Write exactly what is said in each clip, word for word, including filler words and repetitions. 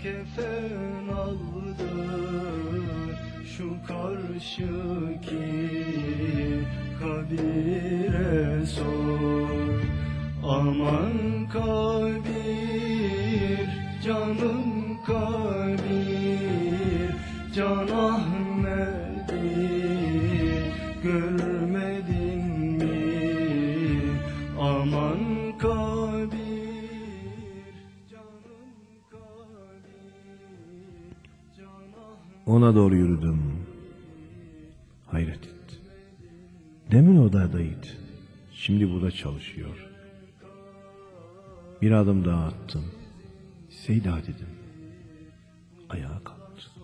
kefen aldı, şu karşıki kabire sor. Aman kabir, canım kabir, Can Ahmet'i görmedin mi? Aman kabir, canım kabir, Can Ahmet'i. Ona doğru yürüdüm. Hayret et. Demin odadaydı. Şimdi burada çalışıyor. Bir adım daha attım. Seyda dedim. Ayağa kalktı.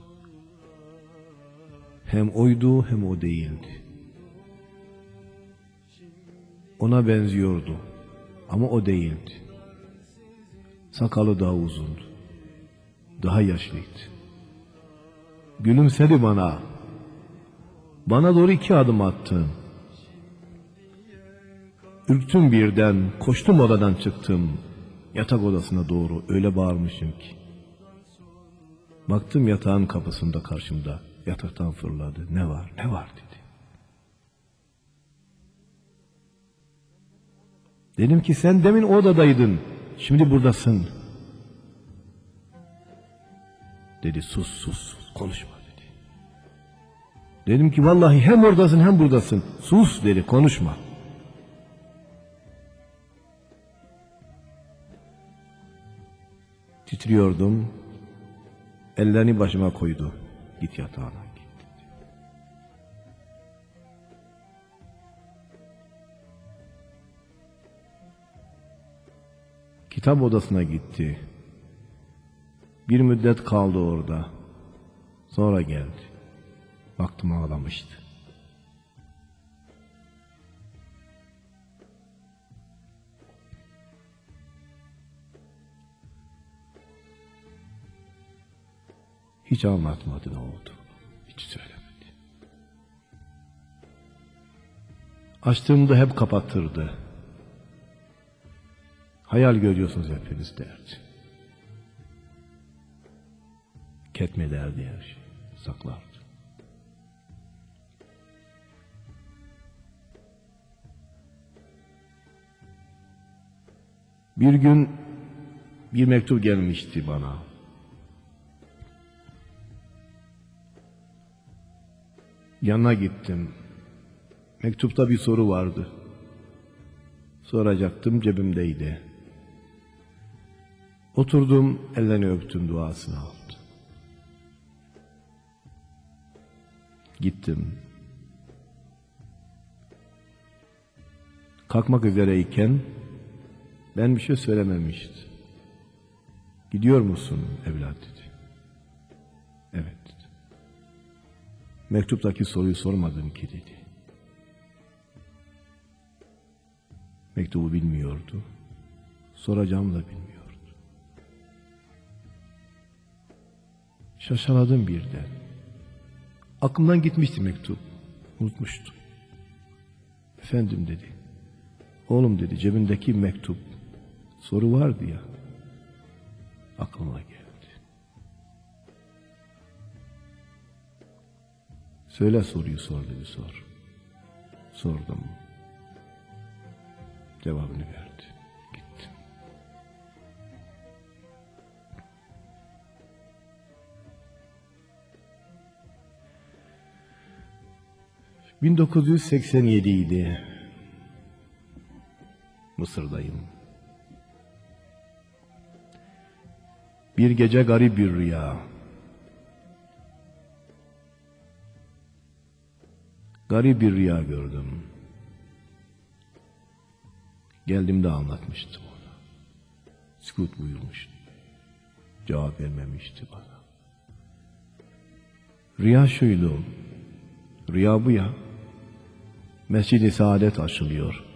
Hem oydu hem o değildi. Ona benziyordu ama o değildi. Sakalı daha uzundu. Daha yaşlıydı. Gülümsedi bana. Bana doğru iki adım attı. Ürktüm birden, koştum odadan çıktım. Yatak odasına doğru öyle bağırmışım ki. Baktım yatağın kapısında karşımda. Yataktan fırladı. Ne var, ne var dedi. Dedim ki sen demin odadaydın. Şimdi buradasın. Dedi sus sus sus konuşma dedi. Dedim ki vallahi hem oradasın hem buradasın. Sus dedi konuşma. Titriyordum. Ellerini başıma koydu. Git yatağına git. Kitap odasına gitti. Bir müddet kaldı orada. Sonra geldi. Baktım ağlamıştı. Hiç anlatmadı ne oldu. Hiç söylemedi. Açtığımda hep kapatırdı. Hayal görüyorsunuz hepiniz derdi. Ketmederdi her şey. Saklardı. Bir gün bir mektup gelmişti bana. Yanına gittim. Mektupta bir soru vardı. Soracaktım, cebimdeydi. Oturdum, ellerini öptüm, duasını aldım. Gittim. Kalkmak üzereyken ben bir şey söylememiştim. Gidiyor musun evlat dedi. Evet. Mektuptaki soruyu sormadım ki dedi. Mektubu bilmiyordu. Soracağımı da bilmiyordu. Şaşaladım birden. Aklımdan gitmişti mektup. Unutmuştum. Efendim dedi. Oğlum dedi cebindeki mektup. Soru vardı ya. Aklıma geldi. Söyle soruyu sor dedi sor. Sordum. Cevabını verdi. Gittim. bin dokuz yüz seksen yedi idi. Mısır'dayım. Bir gece garip bir rüya. Garip bir rüya gördüm. Geldiğimde anlatmıştım ona. Sükut buyurmuştu. Cevap vermemişti bana. Rüya şuydu. Rüya bu ya. Mescid-i Saadet açılıyor.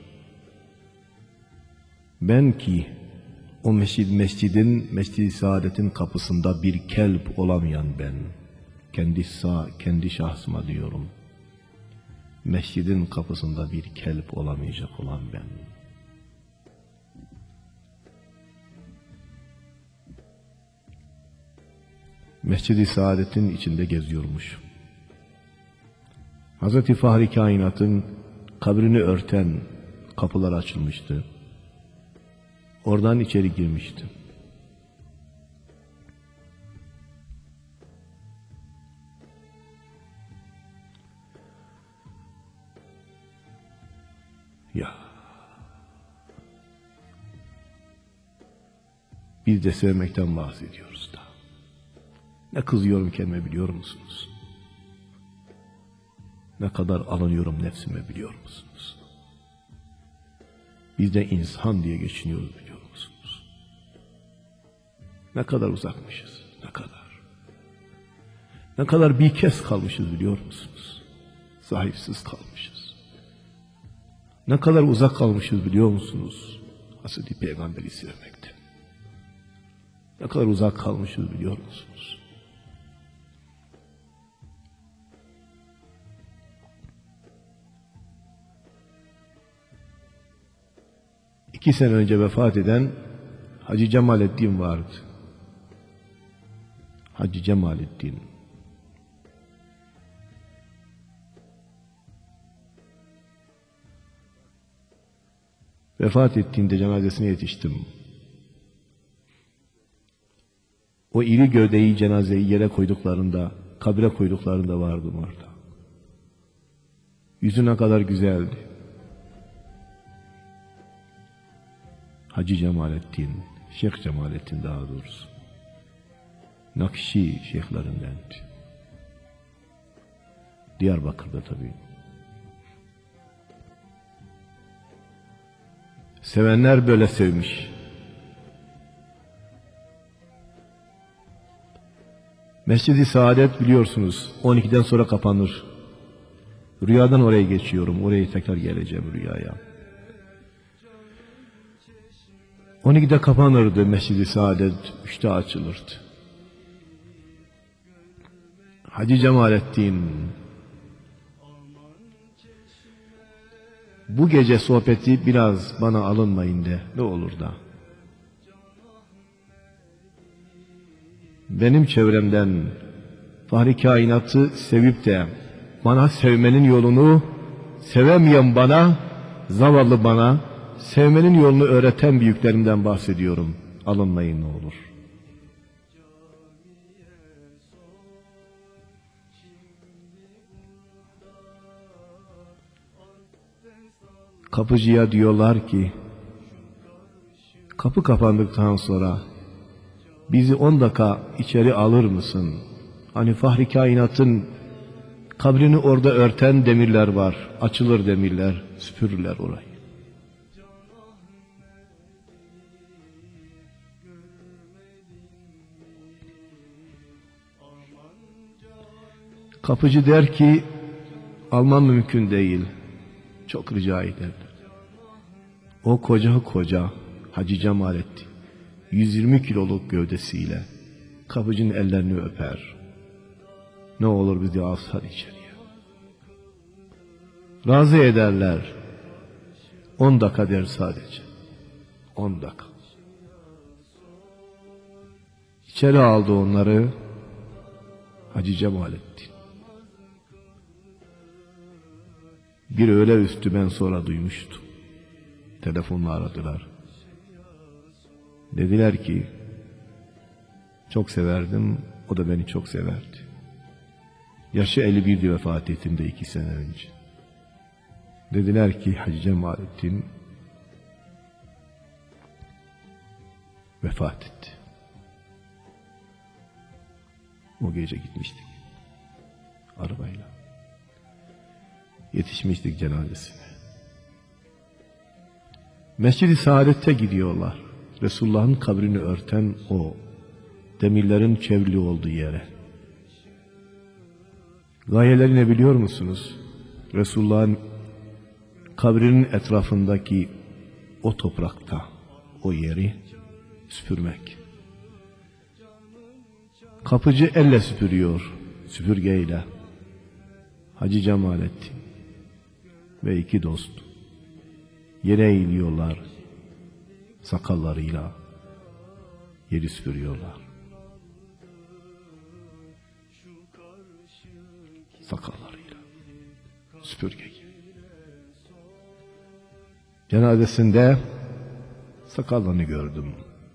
Ben ki o mescid mescidin, Mescid-i Saadet'in kapısında bir kelp olamayan ben. Kendi sağ, kendi şahsıma diyorum. Mescidin kapısında bir kelp olamayacak olan ben. Mescid-i Saadet'in içinde geziyormuş. Hazreti Fahri Kainat'ın kabrini örten kapılar açılmıştı. Oradan içeri girmişti. Ya, biz de sevmekten bahsediyoruz da. Ne kızıyorum kendime biliyor musunuz? Ne kadar alınıyorum nefsime biliyor musunuz? Biz de insan diye geçiniyoruz biliyor musunuz? Ne kadar uzakmışız, ne kadar. Ne kadar bir kez kalmışız biliyor musunuz? Sahipsiz kalmışız. Ne kadar uzak kalmışız biliyor musunuz? Hazreti Peygamber'i sevmekten. Ne kadar uzak kalmışız biliyor musunuz? İki sene önce vefat eden Hacı Cemalettin vardı. Hacı Cemalettin. Vefat ettiğinde cenazesine yetiştim. O iri gövdeyi, cenazeyi yere koyduklarında, kabire koyduklarında vardım orada. Yüzü ne kadar güzeldi. Hacı Cemalettin, Şeyh Cemalettin daha doğrusu. Nakşi şeyhlerindendi. Diyarbakır'da tabii. Sevenler böyle sevmiş. Mescid-i Saadet biliyorsunuz on ikiden sonra kapanır. Rüyadan oraya geçiyorum. Oraya tekrar geleceğim rüyaya. on ikide kapanırdı Mescid-i Saadet. üçte açılırdı. Hacı Cemalettin bu gece sohbeti biraz bana alınmayın de ne olur da. Benim çevremden Fahri Kainat'ı sevip de bana sevmenin yolunu sevemeyen bana, zavallı bana sevmenin yolunu öğreten büyüklerimden bahsediyorum. Alınmayın ne olur. Kapıcıya diyorlar ki, kapı kapandıktan sonra bizi on dakika içeri alır mısın? Hani Fahri Kainat'ın kabrini orada örten demirler var. Açılır demirler, süpürürler orayı. Kapıcı der ki, almam mümkün değil. Çok rica ederim. O koca koca Hacı Cemalettin yüz yirmi kiloluk gövdesiyle kapıcının ellerini öper. Ne olur bizi alsın içeriye. Razı ederler. On dakika der sadece. On dakika. İçeri aldı onları Hacı Cemalettin. Bir öğle üstü ben sonra duymuştum. Telefonla aradılar. Dediler ki, çok severdim, o da beni çok severdi. Yaşı elli birdi vefat ettiğinde iki sene önce. Dediler ki Hacı Cemalettin vefat etti. O gece gitmiştik arabayla. Yetişmiştik cenazesine. Mescid-i Saadet'te gidiyorlar. Resulullah'ın kabrini örten o demirlerin çevrili olduğu yere. Gayeleri ne biliyor musunuz? Resulullah'ın kabrinin etrafındaki o toprakta o yeri süpürmek. Kapıcı elle süpürüyor, süpürgeyle. Hacı Cemalettin ve iki dost yere eğiliyorlar, sakallarıyla yeri süpürüyorlar. sakallarıyla, süpürge gibi. Cenazesinde sakallarını gördüm.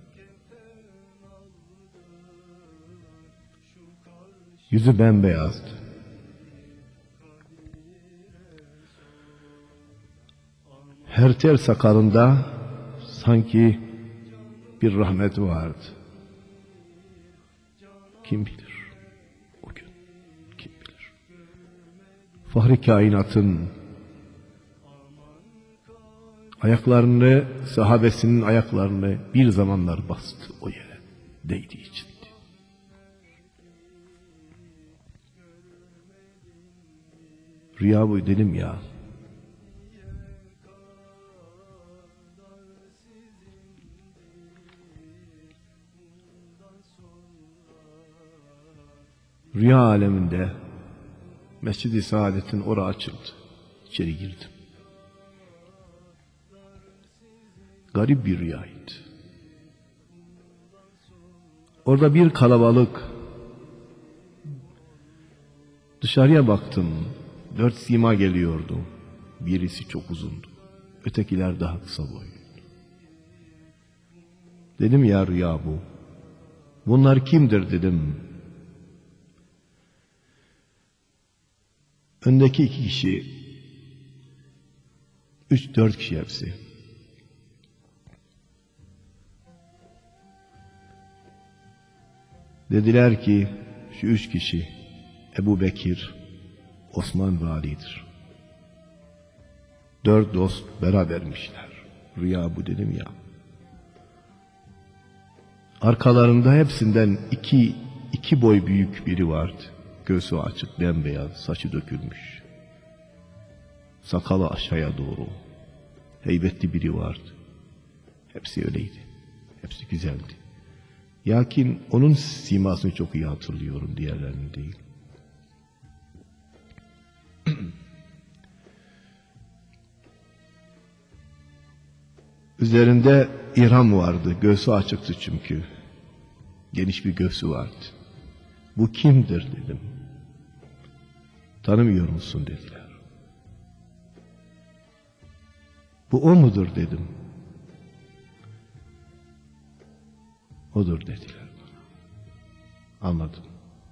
Yüzü bembeyazdı. Her tel sakalında sanki bir rahmet vardı. Kim bilir o gün, kim bilir. Fahri kainatın ayaklarını, sahabesinin ayaklarını bir zamanlar bastı o yere, değdiği için. Rüya bu dedim ya. Rüya aleminde Mescid-i Saadet'in orası açıldı. İçeri girdim. Garip bir rüyaydı. Orada bir kalabalık. Dışarıya baktım. Dört sima geliyordu. Birisi çok uzundu. Ötekiler daha kısa boyuydu. Dedim ya rüya bu. Bunlar kimdir dedim. Öndeki iki kişi, üç dört kişi hepsi. Dediler ki şu üç kişi Ebu Bekir, Osman ve Ali'dir. Dört dost berabermişler. Rüya bu dedim ya. Arkalarında hepsinden iki, iki boy büyük biri vardı. Göğsü açık, bembeyaz, saçı dökülmüş. Sakalı aşağıya doğru. Heybetli biri vardı. Hepsi öyleydi. Hepsi güzeldi. Lakin onun simasını çok iyi hatırlıyorum, diğerlerinin değil. Üzerinde ihram vardı. Göğsü açıktı çünkü. Geniş bir göğsü vardı. Bu kimdir dedim. Tanımıyor musun dediler. Bu o mudur dedim. Odur dediler bana. Anladım.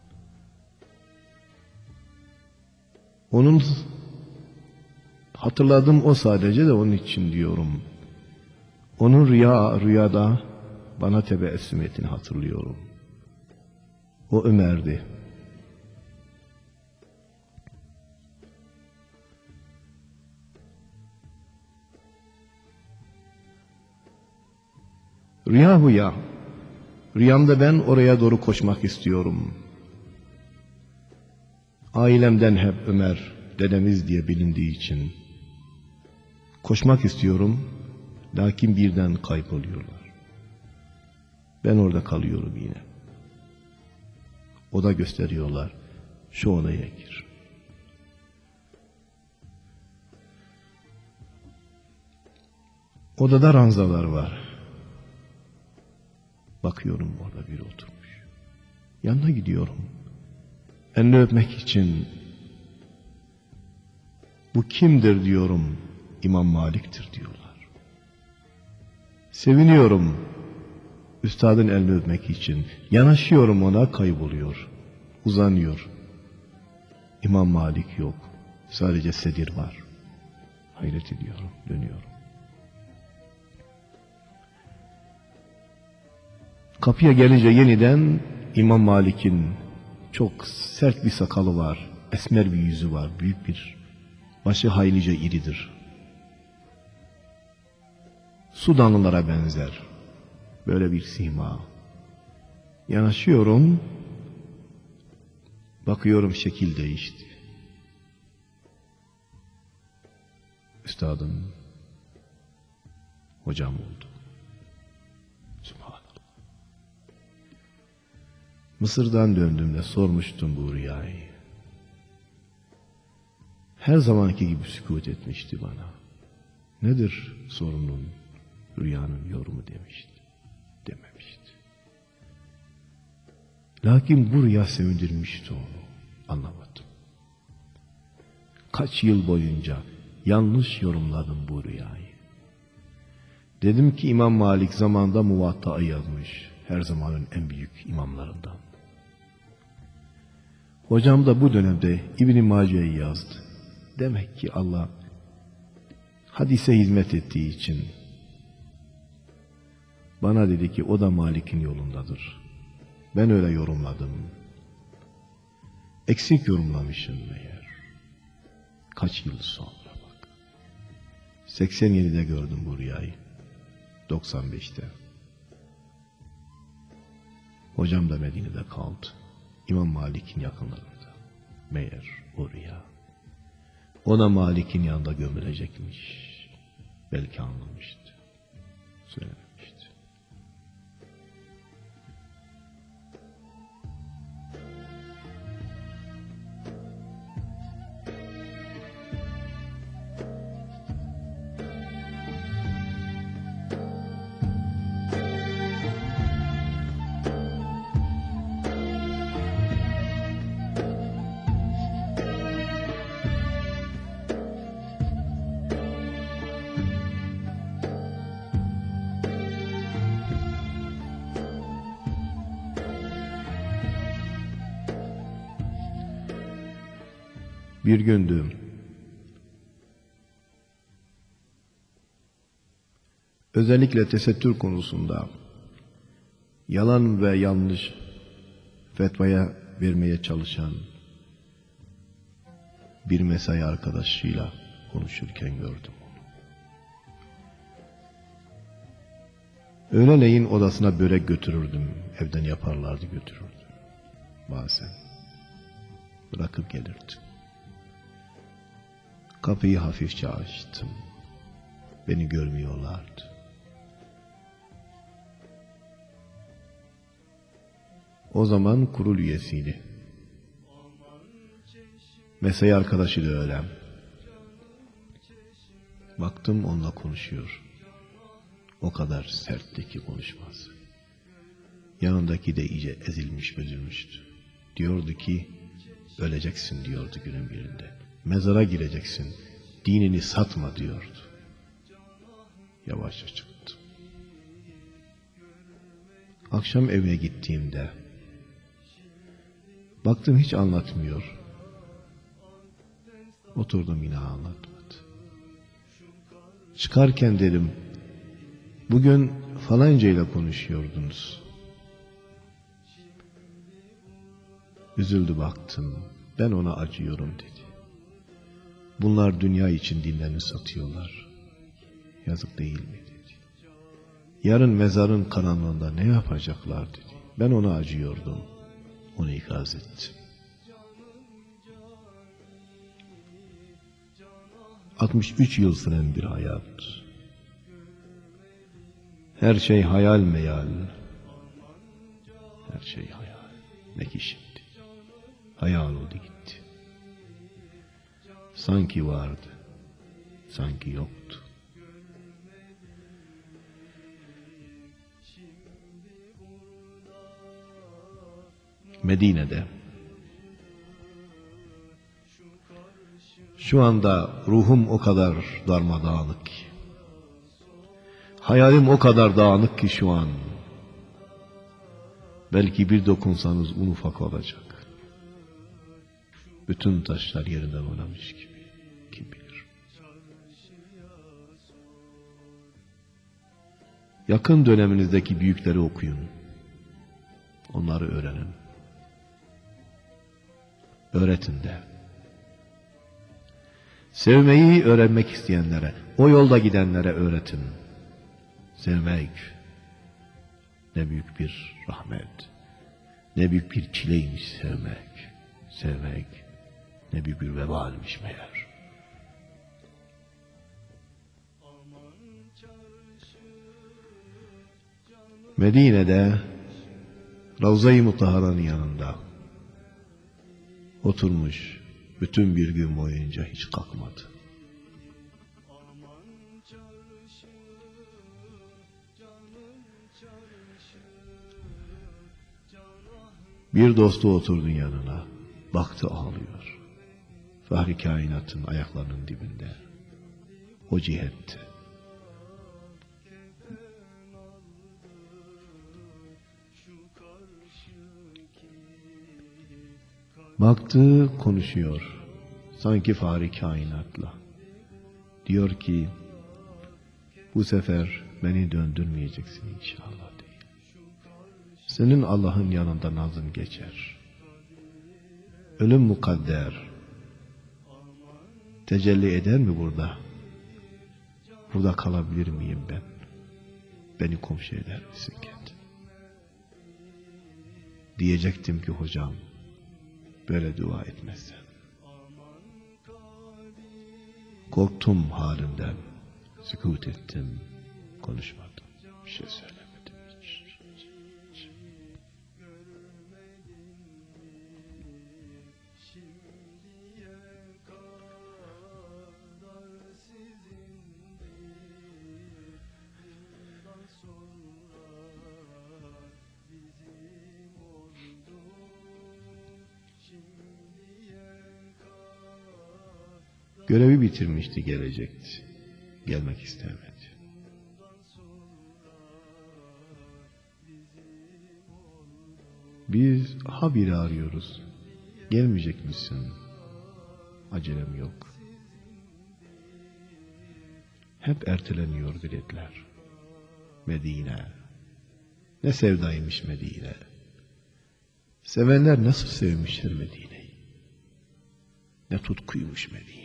Onun hatırladım o sadece de onun için diyorum. Onun rüya rüyada bana tebessüm ettiğini hatırlıyorum. O Ömer'di. Rüya bu ya. Rüyamda ben oraya doğru koşmak istiyorum. Ailemden hep Ömer, dedemiz diye bilindiği için koşmak istiyorum. Lakin birden kayboluyorlar. Ben orada kalıyorum yine. Oda gösteriyorlar. Şu odaya gir. Odada ranzalar var. Bakıyorum orada biri oturmuş. Yanına gidiyorum. Elini öpmek için. Bu kimdir diyorum. İmam Malik'tir diyorlar. Seviniyorum. Üstadın elini öpmek için. Yanaşıyorum ona, kayboluyor. Uzanıyor. İmam Malik yok. Sadece sedir var. Hayret ediyorum, dönüyorum. Kapıya gelince yeniden İmam Malik'in çok sert bir sakalı var. Esmer bir yüzü var. Büyük bir. Başı haylice iridir. Sudanlılara benzer. Böyle bir sima. Yanaşıyorum. Bakıyorum şekil değişti. Üstadım, hocam oldu. Subhanallah. Mısır'dan döndüğümde sormuştum bu rüyayı. Her zamanki gibi sükût etmişti bana. Nedir sorunun, rüyanın yorumu demişti. Dememişti. Lakin bu rüya sevindirmişti onu. Anlamadım. kaç yıl boyunca yanlış yorumladım bu rüyayı. Dedim ki İmam Malik zamanında Muvatta'yı yazmış. Her zamanın en büyük imamlarından. Hocam da bu dönemde İbn-i Mace'yi yazdı. Demek ki Allah hadise hizmet ettiği için bana dedi ki o da Malik'in yolundadır. Ben öyle yorumladım. Eksik yorumlamışım meğer. Kaç yıl sonra bak. seksen yedide gördüm bu rüyayı. doksan beşte. Hocam da Medine'de kaldı. İmam Malik'in yakınlarında. Meğer o rüya. O da Malik'in yanında gömülecekmiş. Belki anlamıştı. Söylememişti. Bir gündü. Özellikle tesettür konusunda yalan ve yanlış fetvaya vermeye çalışan bir mesai arkadaşıyla konuşurken gördüm onu. Öğleleyin odasına börek götürürdüm. Evden yaparlardı, götürürdüm. Bazen bırakıp gelirdim. Kapıyı hafifçe açtım. Beni görmüyorlardı. O zaman kurul üyesiydi. Mesai arkadaşı da öyle. Baktım onunla konuşuyor. O kadar sertti ki konuşması. Yanındaki de iyice ezilmiş bözülmüştü. Diyordu ki öleceksin diyordu günün birinde. Mezara gireceksin. Dinini satma diyordu. Yavaşça çıktım. Akşam evine gittiğimde baktım hiç anlatmıyor. Oturdum yine anlatmadı. Çıkarken dedim bugün falanca ile konuşuyordunuz. Üzüldü baktım. Ben ona acıyorum dedi. Bunlar dünya için dinlerini satıyorlar. Yazık değil mi dedi. Yarın mezarın karanlığında ne yapacaklar dedi. Ben ona acıyordum. Onu ikaz ettim. altmış üç yıl süren bir hayat. Her şey hayal meyal. Her şey hayal. Ne ki şimdi. Hayal oldu gitti. Sanki vardı. Sanki yoktu. Medine'de şu anda ruhum o kadar darmadağınık ki, hayalim o kadar dağınık ki şu an, belki bir dokunsanız un ufak olacak. Bütün taşlar yerinden oynamış gibi. Kim bilir. Yakın döneminizdeki büyükleri okuyun. Onları öğrenin. Öğretin de. Sevmeyi öğrenmek isteyenlere, o yolda gidenlere öğretin. Sevmek ne büyük bir rahmet, ne büyük bir çileymiş sevmek. Sevmek ne büyük bir vebalmiş meğer. Medine'de Ravza-i Mutahhara'nın yanında oturmuş, bütün bir gün boyunca hiç kalkmadı. Bir dostu oturdu yanına, baktı ağlıyor. Fahri kainatın ayaklarının dibinde. O cihette. Baktı, konuşuyor. Sanki fahri kainatla. Diyor ki, bu sefer beni döndürmeyeceksin inşallah değil. Senin Allah'ın yanında nazın geçer. Ölüm mukadder. Tecelli eder mi burada? Burada kalabilir miyim ben? Beni komşu eder misin kendin? Diyecektim ki hocam, böyle dua etmezsen. Korktum halimden, sükût ettim, konuşmadım, bir şey söylemedim hiç. Görevi bitirmişti, gelecekti. Gelmek istemedi. Biz habire arıyoruz. Gelmeyecek misin? Acelem yok. Hep erteleniyor biletler. Medine. Ne sevdaymış Medine. Sevenler nasıl sevmişler Medine'yi. Ne tutkuymuş Medine.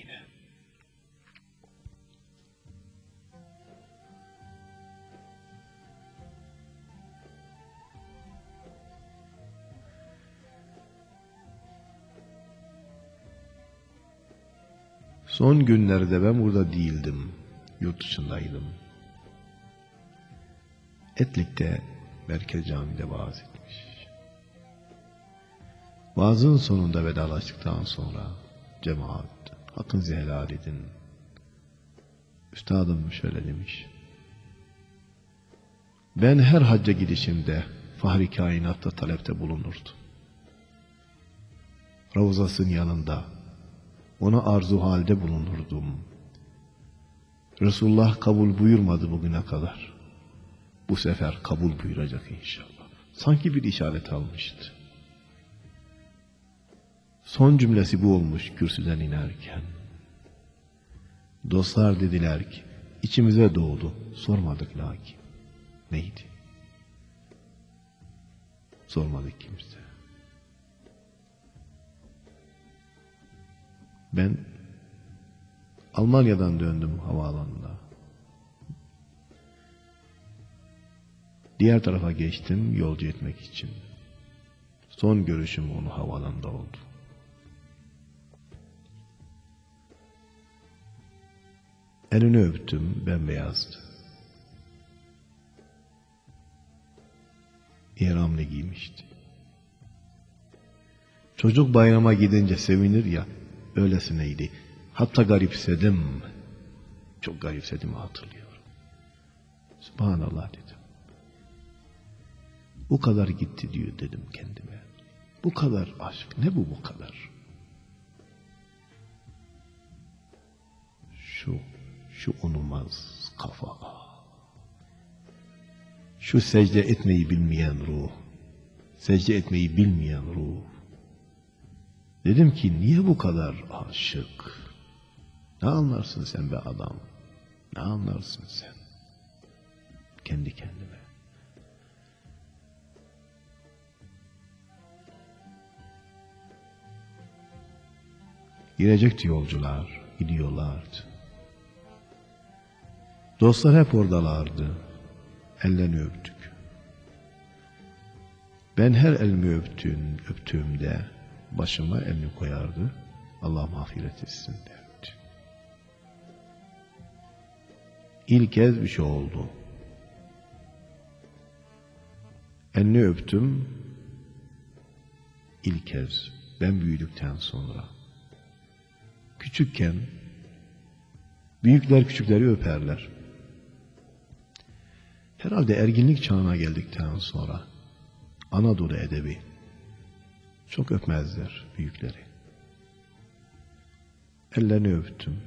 Son günlerde ben burada değildim. Yurt dışındaydım. Etlik'te Merkez Camii'de vaaz etmiş. Vaazın sonunda vedalaştıktan sonra cemaat, hakkınızı helal edin. Üstadım şöyle demiş. Ben her hacca gidişimde fahri kainatta talepte bulunurdum. Ravzasının yanında ona arzu halde bulunurdum. Resulullah kabul buyurmadı bugüne kadar. Bu sefer kabul buyuracak inşallah. Sanki bir işaret almıştı. Son cümlesi bu olmuş kürsüden inerken. Dostlar dediler ki, içimize doğdu. Sormadık lakin. Neydi? Sormadık kimse. Ben Almanya'dan döndüm havaalanında. Diğer tarafa geçtim yolcu etmek için. Son görüşüm onu havaalanında oldu. Elini öptüm, bembeyazdı. İhramlı giymişti. Çocuk bayrama gidince sevinir ya, öylesineydi. Hatta garipsedim. Çok garipsedim, hatırlıyorum. Subhanallah dedim. Bu kadar gitti diyor dedim kendime. Bu kadar aşk, ne bu bu kadar? Şu, şu unulmaz kafa. Şu secde etmeyi bilmeyen ruh. Secde etmeyi bilmeyen ruh. Dedim ki niye bu kadar aşık? Ne anlarsın sen be adam? Ne anlarsın sen? Kendi kendime. Girecekti yolcular, gidiyorlardı. Dostlar hep oradalardı. Ellerini öptük. Ben her elimi öptüğüm, öptüğümde başıma elini koyardı. Allah mağfiret etsin derdi. İlk kez bir şey oldu. Elini öptüm. İlk kez ben büyüdükten sonra. Küçükken büyükler küçükleri öperler. Herhalde erginlik çağına geldikten sonra Anadolu edebi çok öpmezler büyükleri. Ellerini öptüm.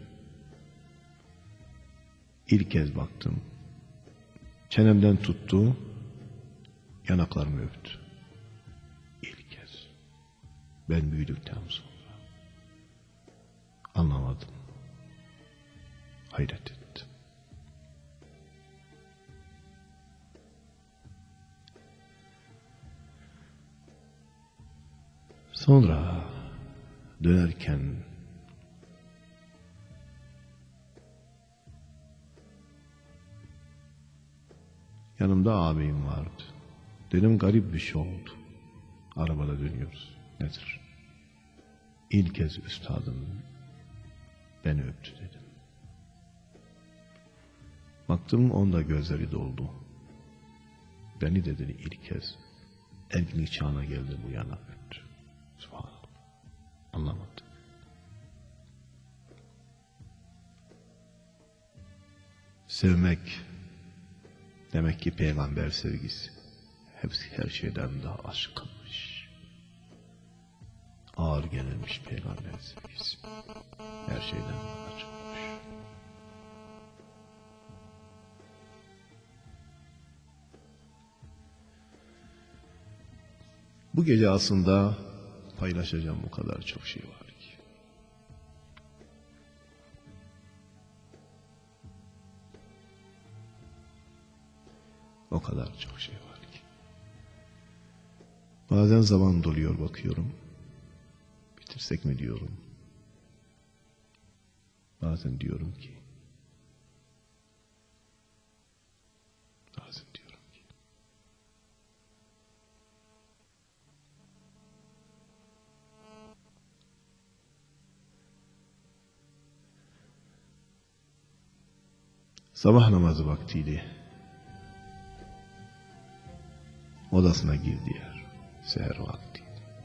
İlk kez baktım. Çenemden tuttu, yanaklarımı öptü. İlk kez. Ben büyüdükten sonra. Anlamadım. Hayret ettim. Sonra dönerken yanımda ağabeyim vardı. Dedim garip bir şey oldu. Arabada dönüyoruz. Nedir? İlk kez üstadım beni öptü dedim. Baktım onda gözleri doldu. Beni de dedi ilk kez erginlik çağına geldi bu yana öptü. Subhanallah. Anlamadım. Sevmek demek ki peygamber sevgisi. Hepsi her şeyden daha aşkınmış. Ağır gelirmiş peygamber sevgisi. Her şeyden daha aşkınmış. Bu gece aslında paylaşacağım o kadar çok şey var ki. O kadar çok şey var ki. Bazen zaman doluyor bakıyorum. Bitirsek mi diyorum. Bazen diyorum ki. Bazen diyorum ki. Sabah namazı vaktiydi. Odasına girdi yer. Seher vaktiydi.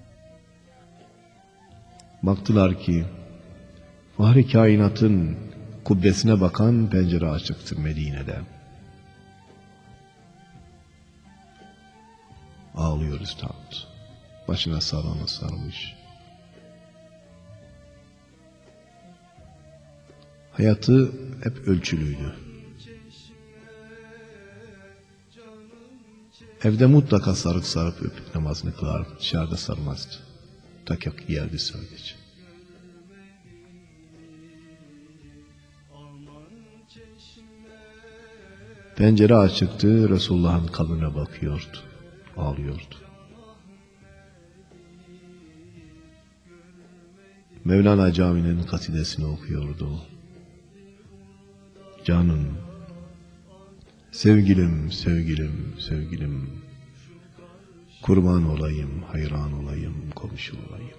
Baktılar ki Fahri kainatın kubbesine bakan pencere açıktı Medine'de. Ağlıyor üstad. Başına sarığını sarmış. Hayatı hep ölçülüydü. Evde mutlaka sarık sarıp öpüp namazını kılar, dışarıda sarmazdı. Takyak yerdi sadece. Pencere açıktı, Resulullah'ın kabrine bakıyordu, ağlıyordu. Mevlana Camii'nin kasidesini okuyordu. Canım, sevgilim, sevgilim, sevgilim, kurban olayım, hayran olayım, komşu olayım.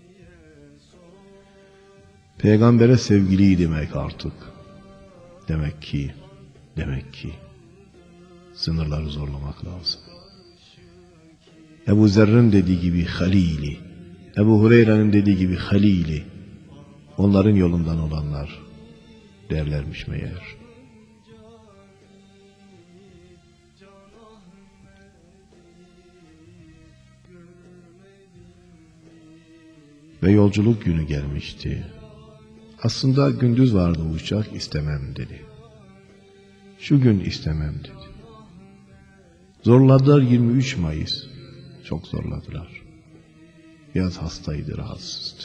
Peygambere sevgili demek artık. Demek ki, demek ki sınırları zorlamak lazım. Ebu Zer'in dediği gibi halili, Ebu Hureyre'nin dediği gibi halili, onların yolundan olanlar derlermiş meğer. Ve yolculuk günü gelmişti. Aslında gündüz vardı uçak, istemem dedi. Şu gün istemem dedi. Zorladılar yirmi üç Mayıs. Çok zorladılar. Biraz hastaydı, rahatsızdı.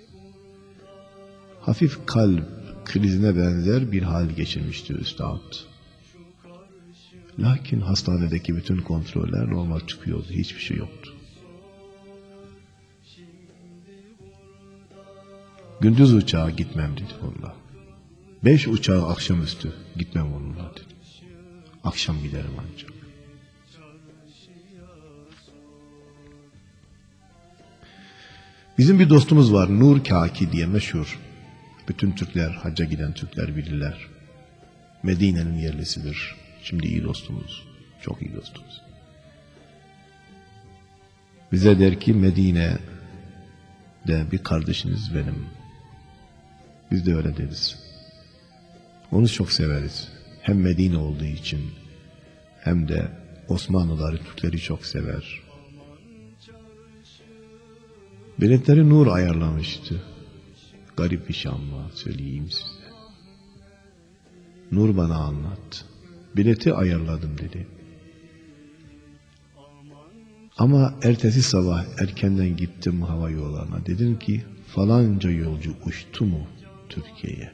Hafif kalp krizine benzer bir hal geçirmişti üstad. Lakin hastanedeki bütün kontroller normal çıkıyordu. Hiçbir şey yoktu. Gündüz uçağa gitmem dedi onunla. Beş uçağı akşamüstü gitmem onunla dedi. Akşam giderim ancak. Bizim bir dostumuz var, Nur Kaki diye meşhur. Bütün Türkler, hacca giden Türkler bilirler. Medine'nin yerlisidir. Şimdi iyi dostumuz, çok iyi dostumuz. Bize der ki Medine'de bir kardeşiniz benim. Biz de öyle deriz. Onu çok severiz. Hem Medine olduğu için hem de Osmanlıları, Türkleri çok sever. Biletleri Nur ayarlamıştı. garip bir şey ama söyleyeyim size. Nur bana anlat. Bileti ayarladım dedi. Ama ertesi sabah erkenden gittim hava yollarına. Dedim ki falanca yolcu uçtu mu Türkiye'ye?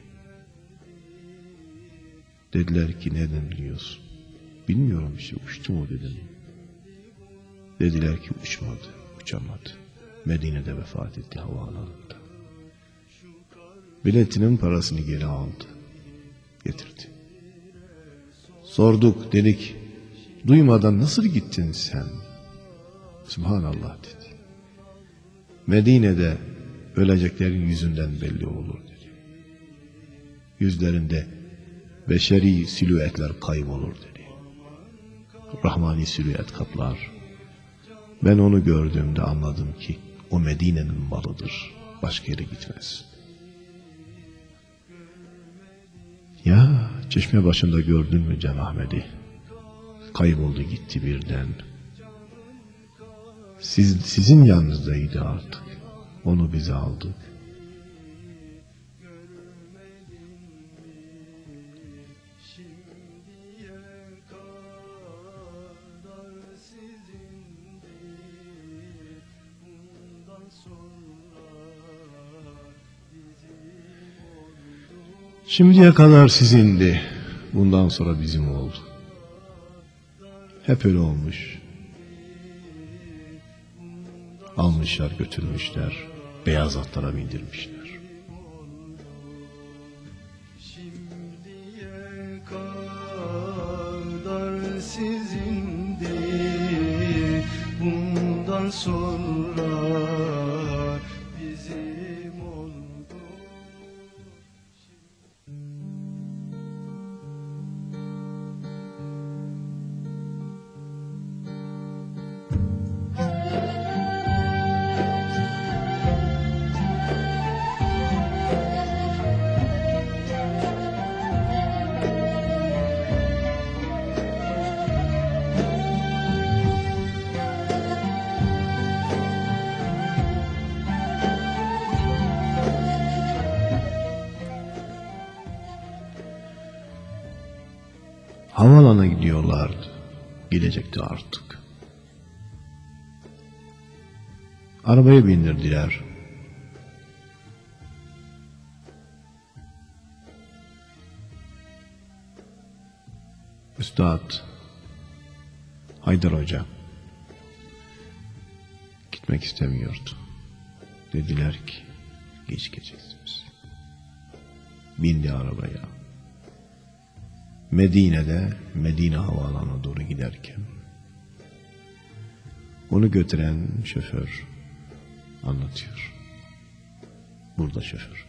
Dediler ki neden biliyorsun? Bilmiyorum işte, uçtu mu dedim. Dediler ki uçmadı, uçamadı. Medine'de vefat etti havaalanında. Biletinin parasını geri aldı, getirdi. Sorduk, dedik, duymadan nasıl gittin sen? Subhanallah dedi. Medine'de öleceklerin yüzünden belli olur dedi. Yüzlerinde beşeri silüetler kaybolur dedi. Rahmani silüet kaplar. Ben onu gördüğümde anladım ki o Medine'nin malıdır. Başka yere gitmez. Ya çeşme başında gördün mü Can Ahmet'i? Kayboldu gitti birden. Siz, sizin yanınızdaydı artık. Onu bize aldık. Şimdiye kadar sizindi, bundan sonra bizim oldu. Hep öyle olmuş. Almışlar, götürmüşler, beyaz atlara bindirmişler. Şimdiye kadar sizindi, bundan sonra bizim oldu. Havalana gidiyorlardı. Gidecekti artık. Arabaya bindirdiler. Üstad Haydar Hoca gitmek istemiyordu. Dediler ki geç geçeceksiniz. Bindi arabaya. Medine'de Medine havaalanına doğru giderken onu götüren şoför anlatıyor. Burada şoför.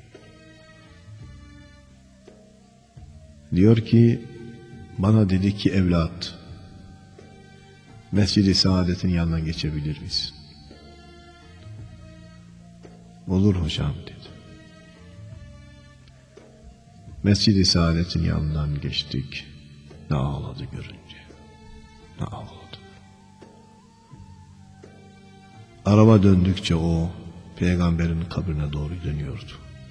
Diyor ki bana dedi ki evlat, Mescid-i Saadet'in yanına geçebilir misin? Olur hocam dedi. Mescid-i Saadet'in yanından geçtik. Ne ağladı görünce. Ne ağladı. Araba döndükçe o peygamberin kabrine doğru dönüyordu.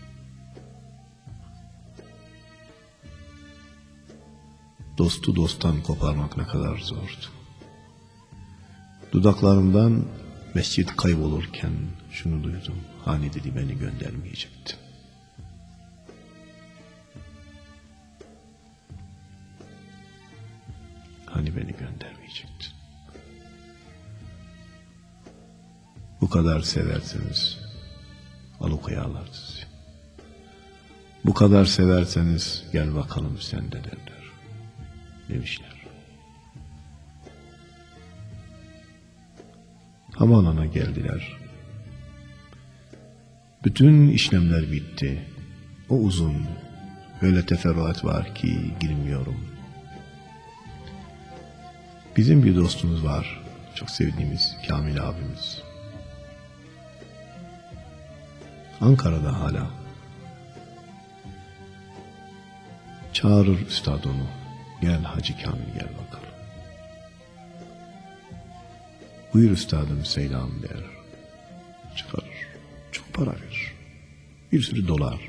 Dostu dosttan koparmak ne kadar zordu. Dudaklarımdan mescid kaybolurken şunu duydum. Hani dedi beni göndermeyecekti. Hani beni göndermeyecekti. Bu kadar severseniz alıkoyarlar sizi. Bu kadar severseniz gel bakalım sen de derler. Demişler. Havalana geldiler. Bütün işlemler bitti. O uzun, öyle teferruat var ki girmiyorum. Bizim bir dostumuz var, çok sevdiğimiz Kamil abimiz. Ankara'da hala. Çağırır üstad onu. Gel Hacı Kamil gel bakalım. Buyur üstadım selam der. Çıkarır. Çok para verir. Bir sürü dolar.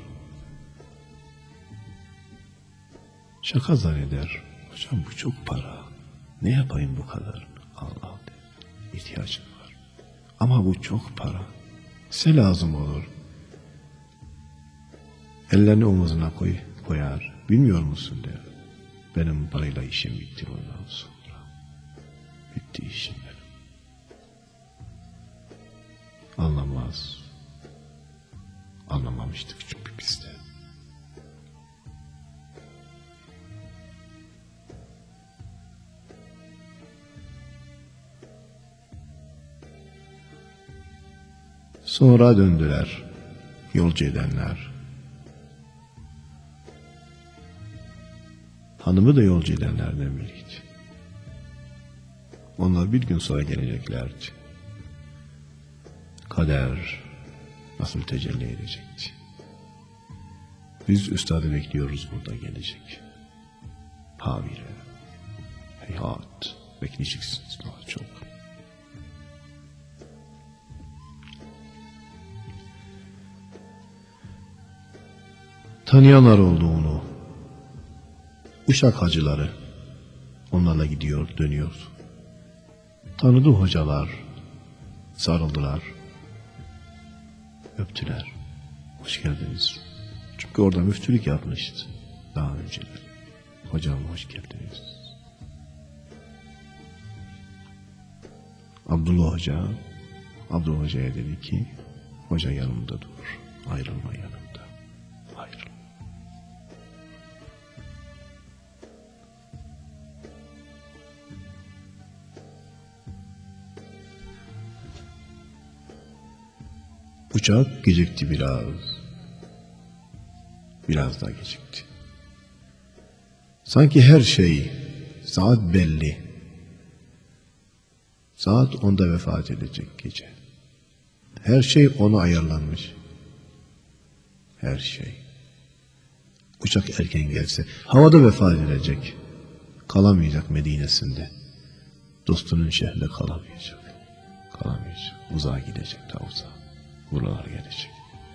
Şaka zanneder. Hocam bu çok para. Ne yapayım bu kadar? Allah der. İhtiyacım var. Ama bu çok para. Size lazım olur. Ellerini omuzuna koy, koyar. Bilmiyor musun der. Benim parayla işim bitti ondan sonra. Bitti işim benim. Anlamaz. Anlamamıştık çünkü biz de. Sonra döndüler yolcu edenler. Hanımı da yolcu edenlerden biriydi. Onlar bir gün sonra geleceklerdi. Kader nasıl tecelli edecekti? Biz üstadı bekliyoruz, burada gelecek. Havire, heyhat, bekleyeceksiniz daha çok. Tanıyanlar olduğunu, Uşak hacıları, onlarla gidiyor, dönüyor. Tanıdı hocalar, sarıldılar, öptüler. Hoş geldiniz. Çünkü orada müftülük yapmıştı daha önceler. Hocam hoş geldiniz. Abdullah Hoca, Abdullah Hoca'ya dedi ki, hoca yanımda dur, ayrılma yanımda, ayrılma. Uçak gecikti biraz. Biraz daha gecikti. Sanki her şey, saat belli. Saat onda vefat edecek gece. Her şey ona ayarlanmış. Her şey. Uçak erken gelse, havada vefat edecek. Kalamayacak Medine'sinde. Dostunun şehrinde kalamayacak. Kalamayacak. Uzağa gidecek, ta uzağa. Buralar gelecek.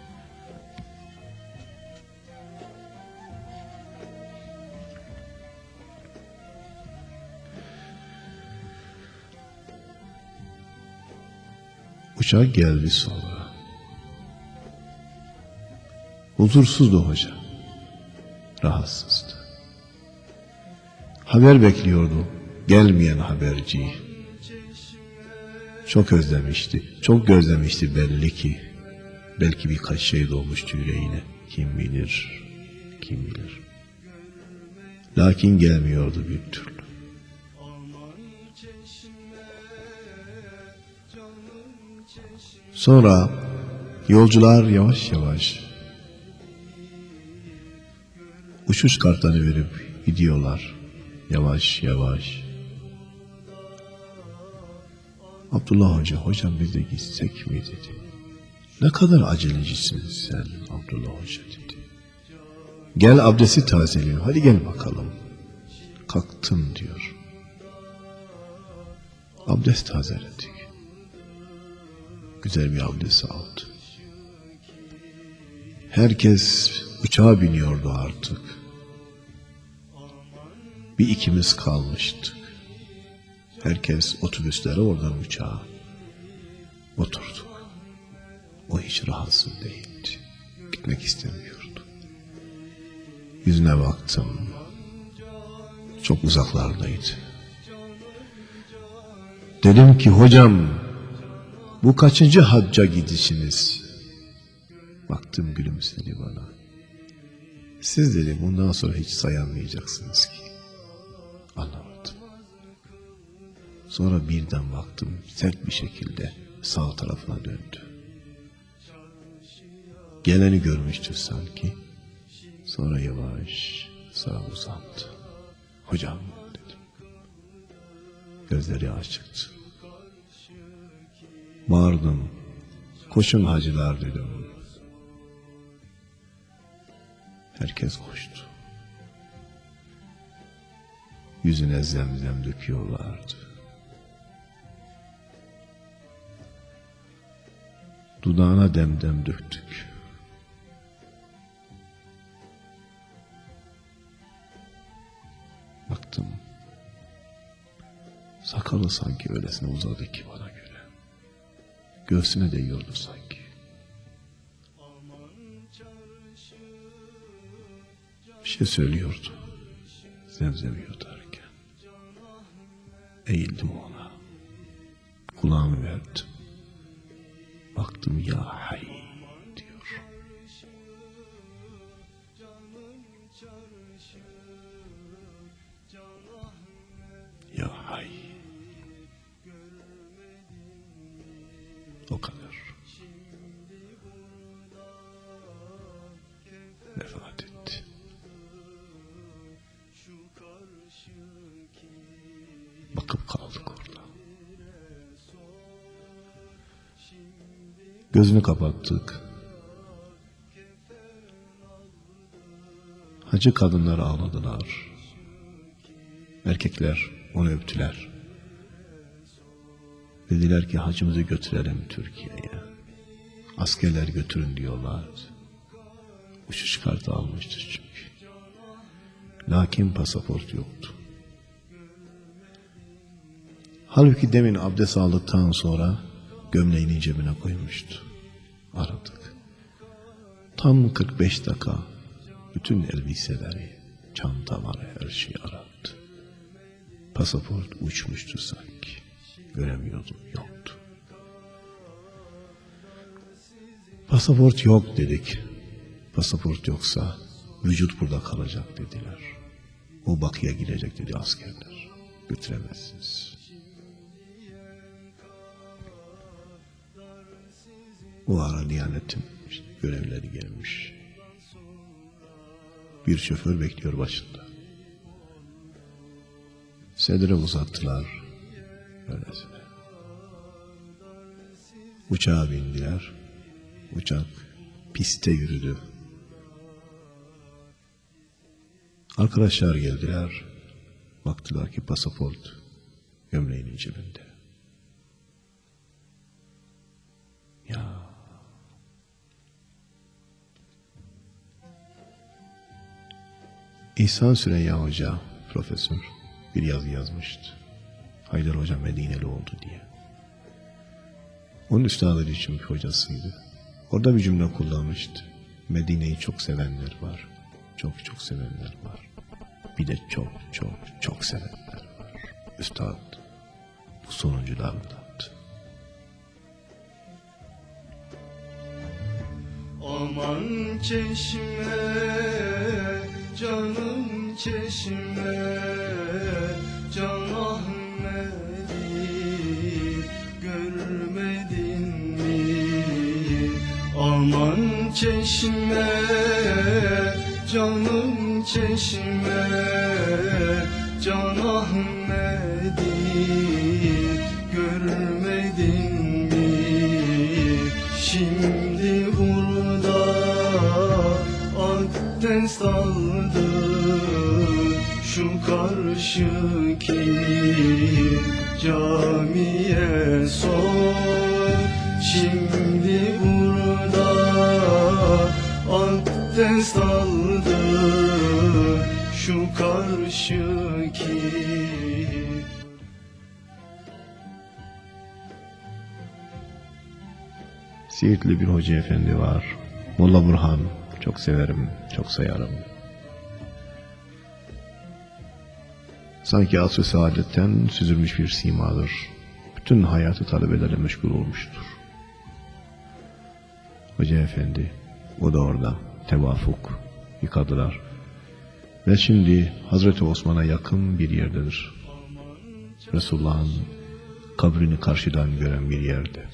Uçak geldi sonra. Huzursuzdu hoca. Rahatsızdı. Haber bekliyordu. Gelmeyen haberci. Çok özlemişti. Çok gözlemişti belli ki. Belki birkaç şey doğmuştu yüreğine. Kim bilir. Kim bilir. Lakin gelmiyordu bir türlü. Sonra yolcular yavaş yavaş uçuş kartlarını verip gidiyorlar. Yavaş yavaş. Abdullah Hoca, hocam biz de gitsek mi dedi. Ne kadar acelecisin sen Abdullah Hoca dedi. Gel abdesti tazeleyelim, hadi gel bakalım. Kalktım diyor. Abdest tazeledik. Güzel bir abdest aldı. Herkes uçağa biniyordu artık. Bir ikimiz kalmıştık. Herkes otobüslere, oradan uçağa oturduk. O hiç rahatsız değildi. Gitmek istemiyordu. Yüzüne baktım. Çok uzaklardaydı. Dedim ki hocam, bu kaçıncı hacca gidişiniz? Baktım, gülümsedi bana. Siz dedi bundan sonra hiç sayamayacaksınız ki. Anlamadım. Sonra birden baktım, sert bir şekilde sağ tarafına döndü. Geleni görmüştü sanki. Sonra yavaş sağa uzandı. Hocam dedim. Gözleri açıktı. Bağırdım. Koşun hacılar dedim. Herkes koştu. Yüzüne zemzem döküyorlardı. Dudağına demdem döktük. Sakalı sanki öylesine uzadı ki bana göre. Göğsüne değiyordu sanki. Bir şey söylüyordu. Zemzem yutarken. Eğildim ona. Kulağımı verdim. Baktım ya hay diyor. Ya hay. O kadar. Vefat etti. Bakıp kaldık orada. Gözünü kapattık. Hacı kadınlar ağladılar. Erkekler onu öptüler. Dediler ki hacımızı götürelim Türkiye'ye. Askerler götürün diyorlar. Uçuş kartı almıştı çünkü. Lakin pasaport yoktu. Halbuki demin abdest aldıktan sonra gömleğini cebine koymuştu. Aradık. Tam kırk beş dakika bütün elbiseleri, çantaları, her şeyi aradı. Pasaport uçmuştu sanki. Göremiyordum, yoktu. Pasaport yok dedik. Pasaport yoksa vücut burada kalacak dediler. O Bakı'ya gidecek dedi askerler. Götüremezsiniz. O ara Diyanet'in görevleri gelmiş. Bir şoför bekliyor başında. Sedre uzattılar. Öylesine. Uçağa bindiler. Uçak piste yürüdü. Arkadaşlar geldiler. Baktılar ki pasaport gömleğinin cebinde. Ya. İhsan Süreyya Hoca, profesör, bir yazı yazmıştı. Haydar Hoca Medineli oldu diye. Onun üstadı için bir hocasıydı. Orada bir cümle kullanmıştı. Medine'yi çok sevenler var. Çok çok sevenler var. Bir de çok çok çok sevenler var. Üstad bu sonuncularındandı. Aman çeşme, canım çeşme, Can Ahmet'i görmedin mi? Aman çeşme, canım çeşme, Can Ahmet'i görmedin mi? Şimdi burada Akdeniz aldı şu karşıki camiye sor. Şimdi burada Akdeniz aldı şu karşıki. Siirtli bir hoca efendi var. Molla Burhan. Çok severim, çok sayarım. Sanki asr-ı saadetten süzülmüş bir simadır. Bütün hayatı talebelerle meşgul olmuştur. Hoca efendi, o da orada tevafuk yıkadılar. Ve şimdi Hazreti Osman'a yakın bir yerdedir. Resulullah'ın kabrini karşıdan gören bir yerde.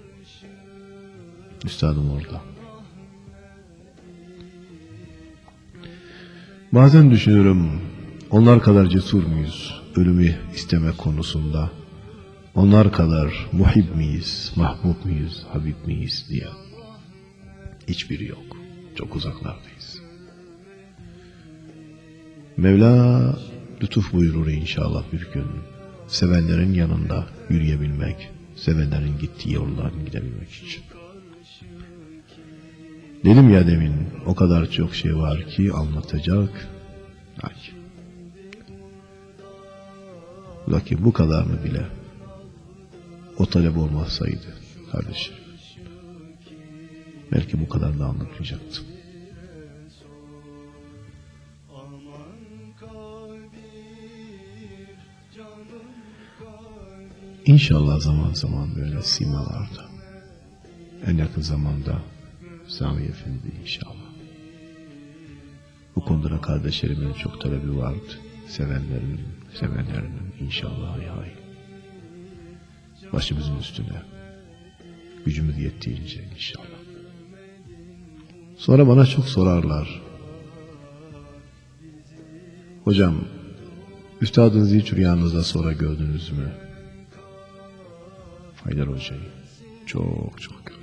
Üstadım orada. Bazen düşünürüm, onlar kadar cesur muyuz ölümü isteme konusunda? Onlar kadar muhib miyiz, mahbub muyuz, habib miyiz diye. Hiçbiri yok. Çok uzaklardayız. Mevla lütuf buyurur inşallah bir gün. Sevenlerin yanında yürüyebilmek, sevenlerin gittiği yollardan gidebilmek için. Dedim ya demin, o kadar çok şey var ki anlatacak. Lakin, Lakin bu kadarını bile o talep olmasaydı kardeşim, belki bu kadar da anlatmayacaktım. İnşallah zaman zaman böyle simalarda, en yakın zamanda Sami Efendi inşallah. Bu konuda kardeşlerimin çok talebi vardı. Sevenlerin, sevenlerinin inşallah hay hay. Başımızın üstüne. Gücümüz yettiğince inşallah. Sonra bana çok sorarlar. Hocam, Üstadınızı hiç rüyanızda sonra gördünüz mü? Haydar Hoca'yı çok çok gördüm.